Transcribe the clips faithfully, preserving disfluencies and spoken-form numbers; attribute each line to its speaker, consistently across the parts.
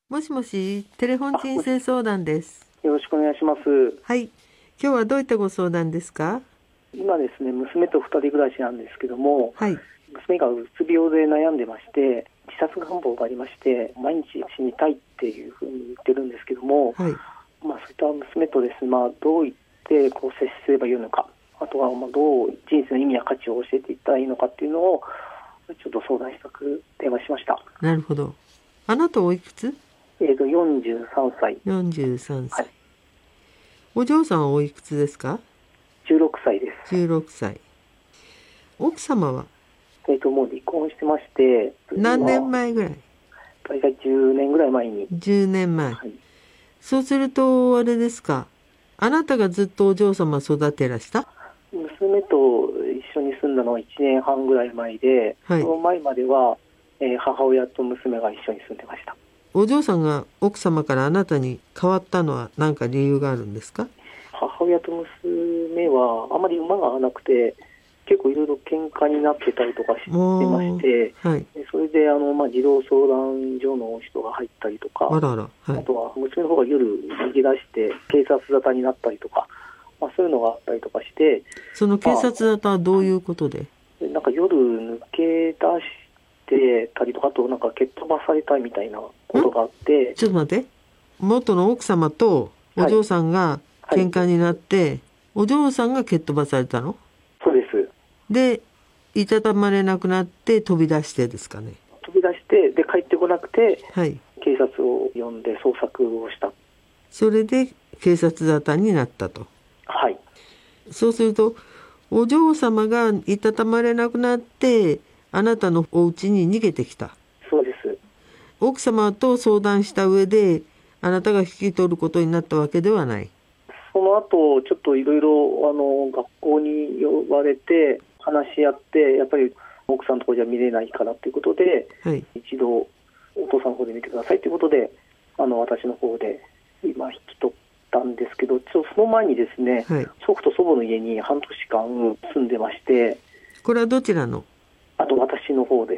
Speaker 1: もしもし、テレフォン人生相談です。
Speaker 2: よろしくお願いします。
Speaker 1: はい、今日はどういったご相談ですか？
Speaker 2: 今ですね、娘とふたり暮らしなんですけども、
Speaker 1: はい、
Speaker 2: 娘がうつ病で悩んでまして、自殺願望がありまして、毎日死にたいっていうふうに言ってるんですけども、
Speaker 1: はい、
Speaker 2: まあ、そういった娘とですね、まあ、どう言ってこう接すればいいのか、あとはまあどう人生の意味や価値を教えていったらいいのかっていうのをちょっと相談したく電話しました。
Speaker 1: なるほど。あなたおいくつ？
Speaker 2: えーとよんじゅうさんさい。
Speaker 1: よんじゅうさんさい、
Speaker 2: はい、
Speaker 1: お嬢さんはおいくつですか？
Speaker 2: じゅうろくさいです。
Speaker 1: じゅうろくさい。奥様は
Speaker 2: えーともう離婚してまして、
Speaker 1: 何年前ぐらい？
Speaker 2: 大体じゅうねんぐらい前に。
Speaker 1: じゅうねんまえ、
Speaker 2: はい、
Speaker 1: そうするとあれですか、あなたがずっとお嬢様育てらした？
Speaker 2: 娘と一緒に住んだのはいちねんはんぐらい前で、
Speaker 1: はい、
Speaker 2: その前までは、えー母親と娘が一緒に住んでました。
Speaker 1: お嬢さんが奥様からあなたに変わったのは何か理由があるんですか？
Speaker 2: 母親と娘はあまり馬が合わなくて、結構いろいろ喧嘩になってたりとかしてまして、
Speaker 1: はい、
Speaker 2: それであの、まあ、児童相談所の人が入ったりとか、
Speaker 1: あらあら、はい、
Speaker 2: あとは娘の方が夜逃げ出して警察沙汰になったりとか、まあ、そういうのがあったりとかして、
Speaker 1: その警察沙汰はどういうことで？
Speaker 2: なんか夜抜け出してたりとか、あとなんか蹴っ飛ばされたいみたいなことがあって。
Speaker 1: ちょっと待って、元の奥様とお嬢さんが喧嘩になって、はいはい、お嬢さんが蹴っ飛ばされたの？
Speaker 2: そうです。
Speaker 1: で、いたたまれなくなって飛び出してですかね？
Speaker 2: 飛び出してで帰ってこなくて、
Speaker 1: はい、
Speaker 2: 警察を呼んで捜索をした。
Speaker 1: それで警察沙汰になったと。
Speaker 2: はい。
Speaker 1: そうするとお嬢様がいたたまれなくなってあなたのお家に逃げてきた。
Speaker 2: そうです。
Speaker 1: 奥様と相談した上であなたが引き取ることになったわけではない。
Speaker 2: その後ちょっといろいろあの学校に呼ばれて話し合って、やっぱり奥さんのところじゃ見れないからということで、
Speaker 1: はい、
Speaker 2: 一度お父さんの方で見てくださいということで、あの私の方で今引き取ったんですけど、ちょその前にですね、
Speaker 1: はい、
Speaker 2: 祖父と祖母の家に半年間住んでまして。
Speaker 1: これはどちらの？
Speaker 2: あと私の方です。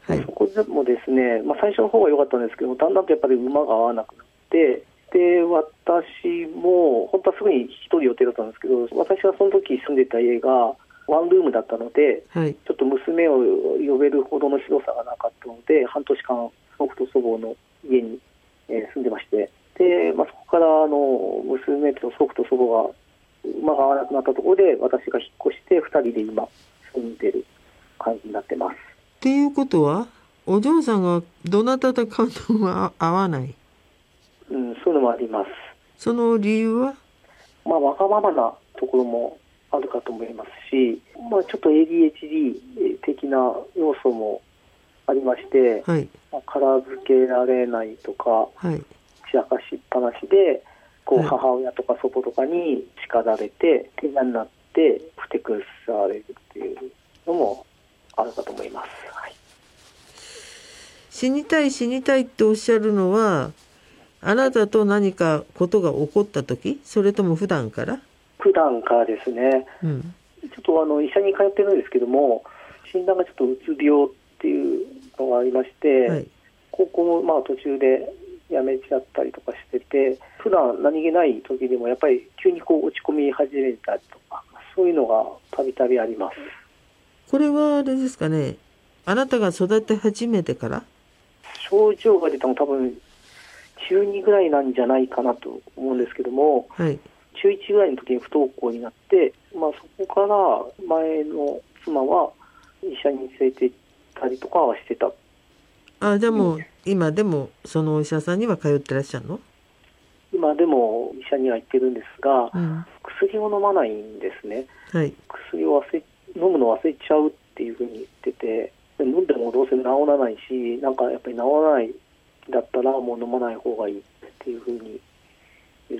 Speaker 1: はい、
Speaker 2: そこでもですね、まあ、最初の方は良かったんですけど、だんだんとやっぱり馬が合わなくなって、で私も本当はすぐに引き取る予定だったんですけど、私がその時住んでた家がワンルームだったので、
Speaker 1: はい、
Speaker 2: ちょっと娘を呼べるほどの広さがなかったので、半年間祖父と祖母の家に、えー、住んでまして、で、まあ、そこからあの娘と祖父と祖母が馬が合わなくなったところで私が引っ越してふたりで今住んでる感じになってます。
Speaker 1: っていうことはお嬢さんがどなたと感動が合わない、
Speaker 2: うん、そういうのもあります。
Speaker 1: その理由は、
Speaker 2: まあ、わがままなところもあるかと思いますし、まあ、ちょっと エーディーエイチディー 的な要素もありまして、
Speaker 1: はい、
Speaker 2: まあ、片付けられないとか、
Speaker 1: はい、
Speaker 2: 散らかしっぱなしでこう
Speaker 1: はい、
Speaker 2: 母親とか祖母とかに叱られて怪我になってふてくされるっていうのもあるかと思います。はい、
Speaker 1: 死にたい死にたいっておっしゃるのはあなたと何かことが起こった時、それとも普段から？
Speaker 2: 普段からですね、うん、ちょっとあの医者に通ってるんですけども、診断がちょっとうつ病っていうのがありまして、はい、高校もまあ途中で辞めちゃったりとかしてて、普段何気ない時でもやっぱり急にこう落ち込み始めたりとか、そういうのがたびたびあります。
Speaker 1: これはあれですかね、あなたが育て始めてから？
Speaker 2: 症状が出たの多分ちゅうにぐらいなんじゃないかなと思うんですけども、
Speaker 1: はい、
Speaker 2: ちゅういちぐらいの時に不登校になって、まあ、そこから前の妻は医者に連れて行ったりとかはしてた。
Speaker 1: あ、じゃあもう今でもそのお医者さんには通ってらっしゃるの？
Speaker 2: 今でも医者には行ってるんですが、
Speaker 1: うん、
Speaker 2: 薬を飲まないんですね。
Speaker 1: はい、
Speaker 2: 薬を忘れ飲むの忘れちゃうっていうふうに言ってて、飲んでもどうせ治らないし、なんかやっぱり治らないだったらもう飲まない方がいいっていうふうに言って、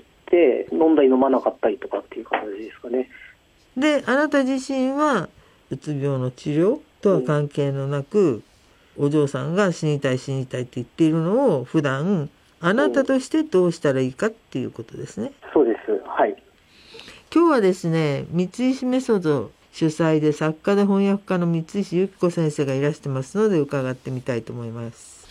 Speaker 2: 飲んだり飲まなかったりとかっていう感じですかね。
Speaker 1: で、あなた自身はうつ病の治療とは関係のなく、うん、お嬢さんが死にたい死にたいって言っているのを普段あなたとしてどうしたらいいかっていうことですね。
Speaker 2: うん、そうです。はい。
Speaker 1: 今日はですね、三石メソッド主催で作家で翻訳家の三石由紀子先生がいらしてますので伺ってみたいと思います。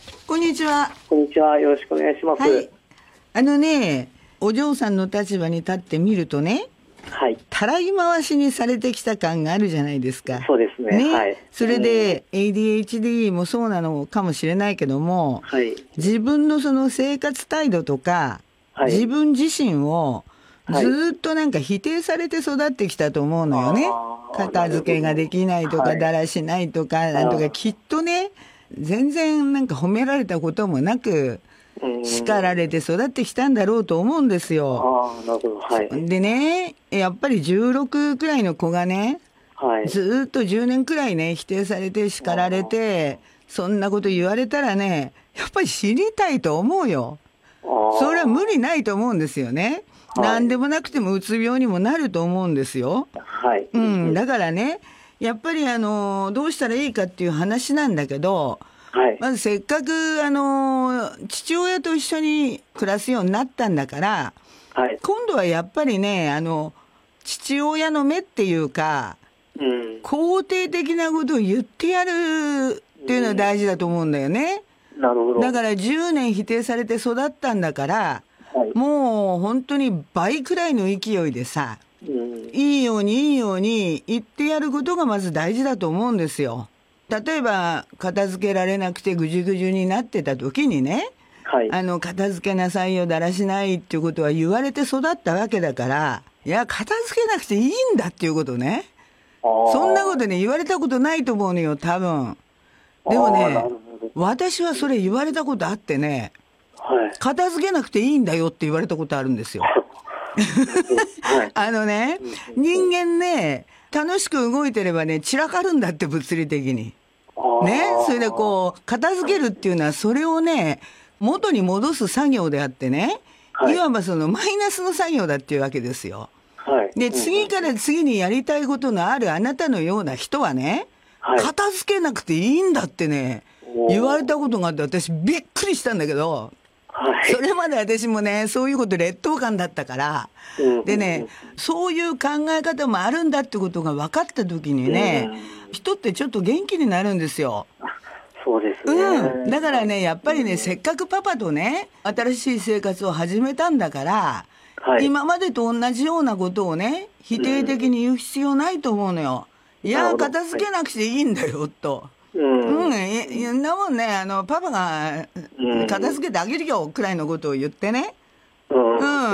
Speaker 3: こんにちは。
Speaker 2: こんにちは。よろしくお願いします。はい。
Speaker 3: あのね、お嬢さんの立場に立ってみるとね、はい。たらい回しにされてきた感があるじゃないですか。
Speaker 2: そうですね。ね、はい。
Speaker 3: それで、エーディーエイチディー もそうなのかもしれないけども、はい。自分のその生活態度とか、はい、自分自身をずっとなんか否定されて育ってきたと思うのよね。片付けができないとか、だらしないとか、なんとか、きっとね、全然なんか褒められたこともなく、叱られて育ってきたんだろうと思うんですよ。
Speaker 2: ああ、なるほど。はい。
Speaker 3: でね、やっぱりじゅうろくくらいの子がね、はい、ずっとじゅうねんくらいね、否定されて叱られて、そんなこと言われたらね、やっぱり死にたいと思うよ。それは無理ないと思うんですよね。はい、何でもなくてもうつ病にもなると思うんですよ。はい。うん。だからね、やっぱりあの、どうしたらいいかっていう話なんだけど、はい、まずせっかくあの、父親と一緒に暮らすようになったんだから、はい、今度はやっぱりね、あの、父親の目っていうか、うん、肯定的なことを言ってやるっていうのは大事だと思うんだよね。
Speaker 2: うん、なるほど。
Speaker 3: だからじゅうねん否定されて育ったんだから、はい、もう本当に倍くらいの勢いでさ、うん、いいようにいいように言ってやることがまず大事だと思うんですよ。例えば片付けられなくてぐじゅぐじゅになってた時にね、はい、あの片付けなさいよ、だらしないっていうことは言われて育ったわけだから、いや片付けなくていいんだっていうことね。そんなことね言われたことないと思うのよ、多分。でもね、私はそれ言われたことあってね、はい、片付けなくていいんだよって言われたことあるんですよ。はい、あのね、人間ね、楽しく動いてればね、散らかるんだって、物理的に。ね、それでこう、片付けるっていうのは、それをね、元に戻す作業であってね、はい、いわばそのマイナスの作業だっていうわけですよ。はい、で、次から次にやりたいことのあるあなたのような人はね、はい、片付けなくていいんだってね、言われたことがあって、私びっくりしたんだけど、はい、それまで私もね、そういうこと劣等感だったから、うん、でね、そういう考え方もあるんだってことが分かった時にね、うん、人ってちょっと元気になるんですよ。
Speaker 2: そうですね。
Speaker 3: うん。だからね、やっぱりね、うん、せっかくパパとね、新しい生活を始めたんだから、はい、今までと同じようなことをね、否定的に言う必要ないと思うのよ。うん、いや、片付けなくていいんだよ、と。うん、うん、いや、なもんね、あの、パパが、片付けてあげるよ、くらいのことを言ってね。うん、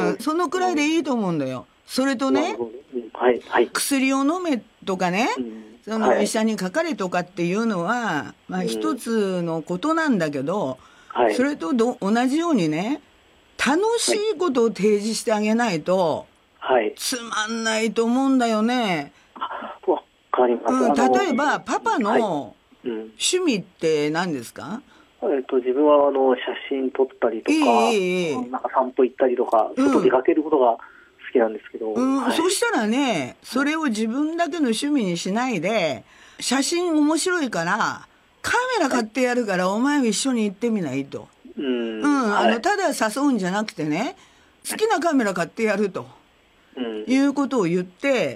Speaker 3: うん、そのくらいでいいと思うんだよ。それとね、はいはい、薬を飲めとかね、うん、その医者にかかれとかっていうのは、まあ一つのことなんだけど、はい、それとど同じようにね、楽しいことを提示してあげないと、はい、つまんないと思うんだよね。
Speaker 2: わかります。
Speaker 3: うん、例えば、パパの、はい、うん、趣味って何ですか？
Speaker 2: えっと、自分はあの写真撮ったりとか、えー、なんか散歩行ったりとか、うん、外出かけることが好きなんですけど、
Speaker 3: うん
Speaker 2: はい、
Speaker 3: そしたらね、それを自分だけの趣味にしないで、写真面白いからカメラ買ってやるからお前も一緒に行ってみないと、うん、うん、あの、はい、ただ誘うんじゃなくてね、好きなカメラ買ってやると、うん、いうことを言って、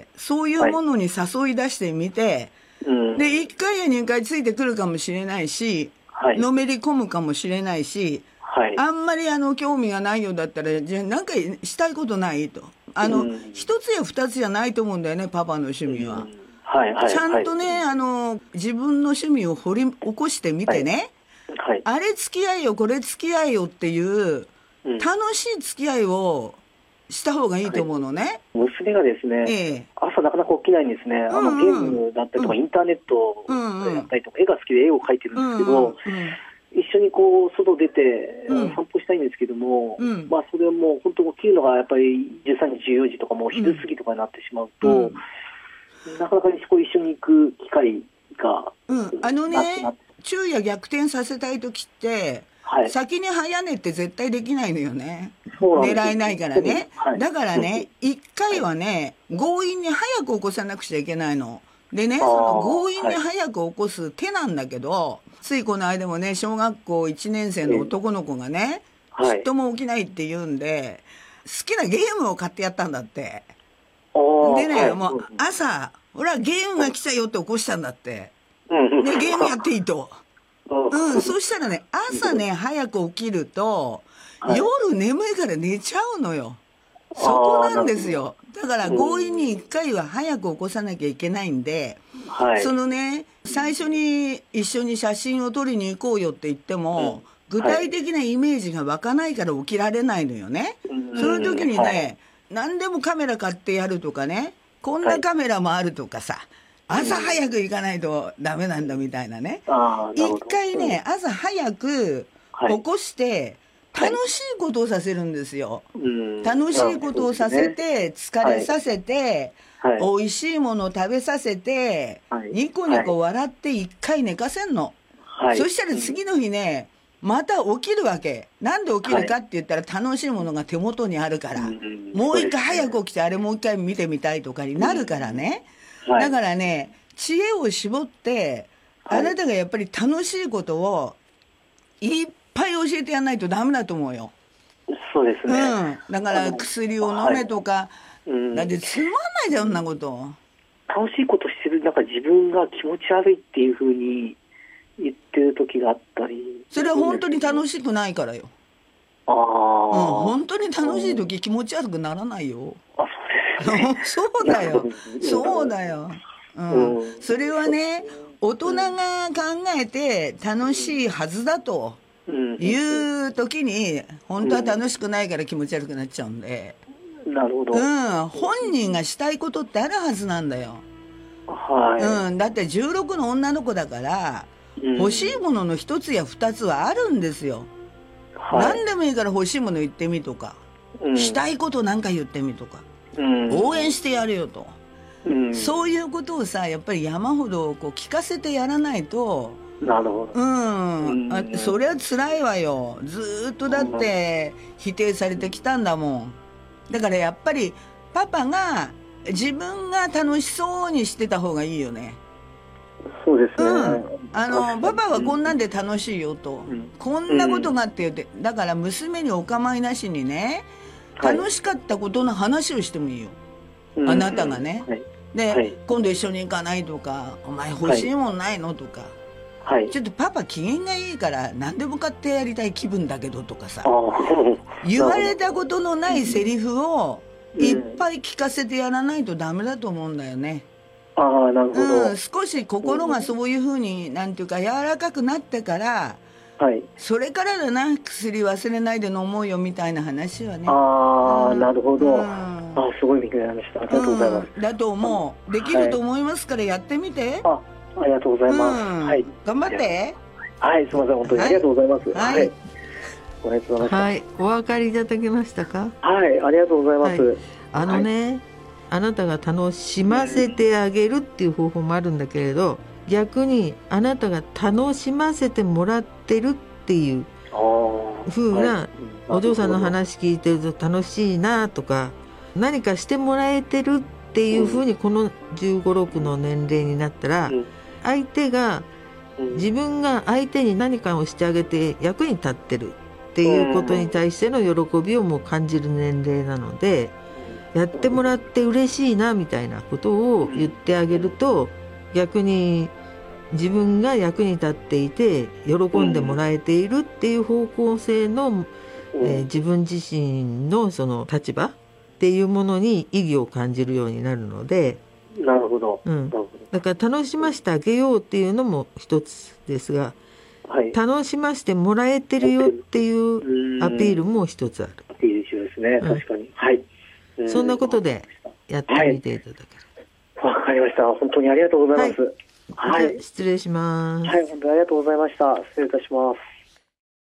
Speaker 3: そういうものに誘い出してみて、はい、でいっかいやにかいついてくるかもしれないし、はい、のめり込むかもしれないし、はい、あんまりあの興味がないようだったら、じゃあなんかしたいことないと、あの一、うん、つや二つじゃないと思うんだよね、パパの趣味は、うん、はいはい、ちゃんとね、はい、あの自分の趣味を掘り起こしてみてね、はいはい、あれ付き合いよこれ付き合いよっていう、うん、楽しい付き合いをした方がいいと思うのね、
Speaker 2: はい、娘がですね、ええ、朝なかなか起きないんですね、あの、うんうん、ゲームだったりとか、うん、インターネットをやったりとか、うんうん、絵が好きで絵を描いてるんですけど、うんうんうん、一緒にこう外出て、うん、散歩したいんですけども、うん、まあそれはもう本当起きるのがやっぱりじゅうさんじじゅうよじとかもう昼過ぎとかになってしまうと、うん、なかなかにこう一緒に行く機会が、
Speaker 3: うん、あのね、昼夜逆転させたい時って、はい、先に早寝って絶対できないのよね。狙えないからね、はい、だからね、一回はね、強引に早く起こさなくちゃいけないのでね、その強引に早く起こす手なんだけど、はい、ついこの間もね、小学校いちねん生の男の子がね、ちっとも起きないって言うんで、好きなゲームを買ってやったんだって。でね、はい、もう朝ほらゲームが来たよって起こしたんだって。でゲームやっていいと。 うん、そしたらね、朝ね、早く起きると、はい、夜眠いから寝ちゃうのよ。そこなんですよ。だから強引に一回は早く起こさなきゃいけないんで、はい、そのね、最初に一緒に写真を撮りに行こうよって言っても、うん、具体的なイメージが湧かないから起きられないのよね。はい、その時にね、はい、何でもカメラ買ってやるとかね、こんなカメラもあるとかさ、はい、朝早く行かないとダメなんだみたいなね。一回ね、朝早く起こして、楽しいことをさせるんですよ。はい、楽しいことをさせて、疲れさせて、はい、美味しいものを食べさせて、はい、ニコニコ笑って一回寝かせんの。はい、そしたら次の日ね、また起きるわけ。なんで起きるかって言ったら楽しいものが手元にあるから、はい、もう一回早く起きてあれもう一回見てみたいとかになるからね。はい、だからね、知恵を絞って、あなたがやっぱり楽しいことをいっぱい教えてやらないとダメだと思うよ。
Speaker 2: そうですね。
Speaker 3: うん。だから薬を飲めとか、はい、うん、だってつまんないじゃん、そんなこと。
Speaker 2: 楽しいことしてる、なんか自分が気持ち悪いっていうふうに言ってる時があったり。
Speaker 3: それは本当に楽しくないからよ。
Speaker 2: ああ。うん、
Speaker 3: 本当に楽しい時気持ち悪くならないよ。
Speaker 2: あ、そうですね。
Speaker 3: そうだよ。そうだよ。うん。うん、それはね、大人が考えて楽しいはずだと。いう時に本当は楽しくないから気持ち悪くなっちゃうんで、
Speaker 2: うん、なるほど、
Speaker 3: うん、本人がしたいことってあるはずなんだよ。
Speaker 2: はい、
Speaker 3: うん、だってじゅうろくの女の子だから、うん、欲しいものの一つや二つはあるんですよ。はい、何でもいいから欲しいもの言ってみとか、うん、したいことなんか言ってみとか、うん、応援してやるよと、うん、そういうことをさ、やっぱり山ほどこう聞かせてやらないと。
Speaker 2: なるほど。
Speaker 3: うん。あ、それは辛いわよ。ずっとだって否定されてきたんだもん。だからやっぱりパパが自分が楽しそうにしてた方がいいよね。
Speaker 2: そうですね。
Speaker 3: うん。あの、パパはこんなんで楽しいよと。うん、こんなことがあって言って、だから娘にお構いなしにね、楽しかったことの話をしてもいいよ。はい、あなたがね。はい、で、はい、今度一緒に行かないとか、お前欲しいもんないのとか。はい、ちょっとパパ機嫌がいいから何でも買ってやりたい気分だけどとかさ、言われたことのないセリフをいっぱい聞かせてやらないとダメだと思うんだよね。
Speaker 2: ああ、なるほど。
Speaker 3: うん、少し心がそういうふうに、なんていうか柔らかくなってから、はい、それからだな、薬忘れないで飲もうよみたいな話はね。
Speaker 2: ああ、うん、なるほど。うん、ああ、すごい勉強になりました。ありがとうございます。
Speaker 3: うん、だと思う。できると思いますからやってみて。
Speaker 2: はい、あありがとうございます。うん、はい。
Speaker 3: 頑張って。
Speaker 2: はい、すみません、本当にありがとうございます。
Speaker 3: はい。はい、
Speaker 2: ご覧いただきました。
Speaker 1: はい、お分かりいただけましたか。
Speaker 2: はい、ありがとうございます。はい、
Speaker 1: あのね、はい、あなたが楽しませてあげるっていう方法もあるんだけれど、逆にあなたが楽しませてもらってるっていう風な、はい、お嬢さんの話聞いてると楽しいなとか、何かしてもらえてるっていう風にこのじゅうご、ろくの年齢になったら、相手が自分が相手に何かをしてあげて役に立ってるっていうことに対しての喜びをもう感じる年齢なので、やってもらって嬉しいなみたいなことを言ってあげると、逆に自分が役に立っていて喜んでもらえているっていう方向性の、えー、自分自身のその立場っていうものに意義を感じるようになるので。
Speaker 2: なるほど、うん、
Speaker 1: だから楽しませてあげようっていうのも一つですが、はい、楽しませてもらえてるよっていうアピールも一つある。
Speaker 2: アピール中ですね、確かに、はい、
Speaker 1: そんなことでやってみていただける。
Speaker 2: わ、はい、かりました。本当にありがとうございます。
Speaker 1: はい、はい、失礼します。
Speaker 2: はい、本当にありがとうございました。失礼いたします。